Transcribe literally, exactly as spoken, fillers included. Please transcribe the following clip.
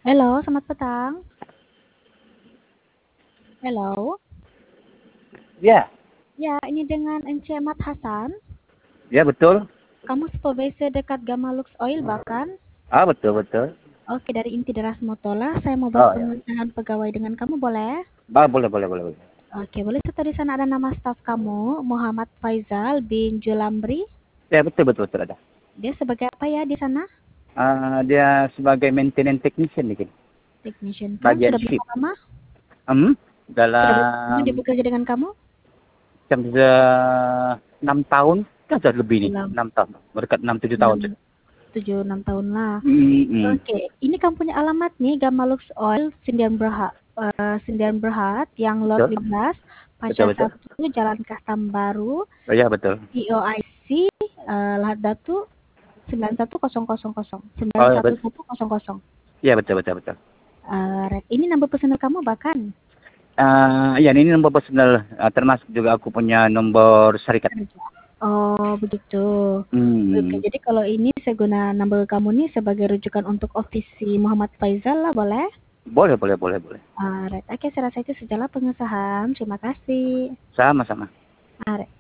Halo, selamat petang. Halo. Ya, Ya, ini dengan Ence Mat Hasan. ya betul. Kamu supervisor dekat Gamalux Oil bahkan? Ah betul betul. Oke, dari inti Deras Motola. Saya mau buat Oh ya. pengesahan pegawai dengan kamu, boleh? Ah boleh boleh boleh boleh. Oke, boleh serta di sana ada nama staf kamu, Muhammad Faizal bin Julambri. Ya betul betul betul ada. Dia sebagai apa ya di sana? Ah dia sebagai maintenance technician di sini. Technician kan? Bagian Sudah ship. berapa lama? Hmm, Sudah berapa lama dia dalam bekerja dengan kamu? jam enam tahun, kan sudah lebih nih, Dalam enam tahun, berdekat enam tujuh tahun enam, sudah. tujuh, enam tahun lah. Hmm, hmm. Oke, ini kamu punya alamat nih, Gamalux Oil, Sindian Berhad, eh, Sindian Berhad, yang lot Betul lima belas, betul Paca betul. satu, Jalan Kastam Baru, Oh ya betul. P O I C, eh, Lahad Datu sembilan satu nol nol nol nol, Oh sembilan ya satu betul. satu nol nol. Ya betul betul betul. Eh, Red. Ini nomor personel kamu bahkan. Ah ya ini nomor personal, ah, termasuk juga aku punya nomor syarikat. Oh, begitu. Oke, Hmm. jadi kalau ini saya guna nomor kamu nih sebagai rujukan untuk ofisi Muhammad Faizal lah, boleh? Boleh boleh boleh boleh. Ah, Red. Oke, saya rasa itu sejalan pengesahan. Terima kasih. Sama sama. Ah, Red.